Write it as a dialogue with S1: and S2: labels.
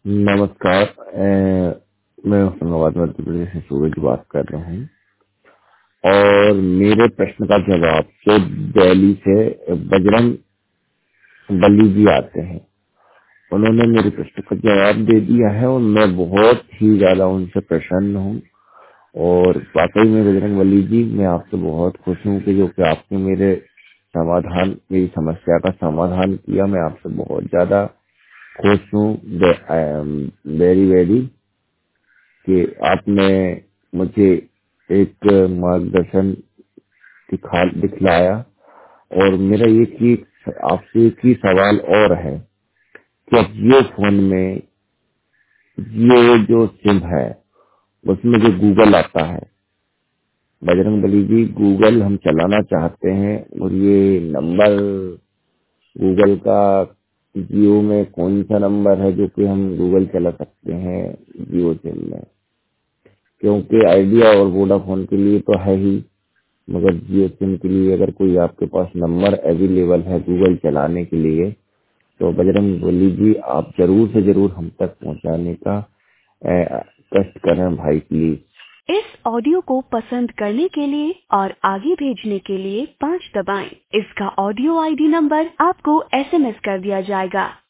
S1: नमस्कार। मैं होशंगाबाद मध्य प्रदेश से सूरज बात कर रहा हूँ और मेरे प्रश्न का जवाब तो दिल्ली से बजरंग बली जी आते हैं। उन्होंने मेरे प्रश्न का जवाब दे दिया है और मैं बहुत ही ज्यादा उनसे प्रसन्न हूँ। और वाकई में बजरंग बली जी, मैं आपसे बहुत खुश हूँ कि जो कि आपने मेरी समस्या का समाधान किया। मैं आपसे बहुत ज्यादा खुश हूँ। आई एम वेरी वेरी कि आपने मुझे एक मार्गदर्शन दिखलाया। और मेरा आपसे एक ही सवाल और है कि अब जियो फोन में जियो जो सिम है उसमें जो गूगल आता है, बजरंग बली जी, गूगल हम चलाना चाहते हैं और ये नंबर गूगल का जियो में कौन सा नंबर है जो कि हम गूगल चला सकते हैं जियो सिम में? क्योंकि आइडिया और वोडाफोन के लिए तो है ही, मगर जियो सिम के लिए अगर कोई आपके पास नंबर अवेलेबल है गूगल चलाने के लिए तो बजरंग बली जी आप जरूर से जरूर हम तक पहुंचाने का कष्ट करें भाई, प्लीज। इस ऑडियो को पसंद करने के लिए और आगे भेजने के लिए 5 दबाएं। इसका ऑडियो आईडी नंबर आपको एसएमएस कर दिया जाएगा।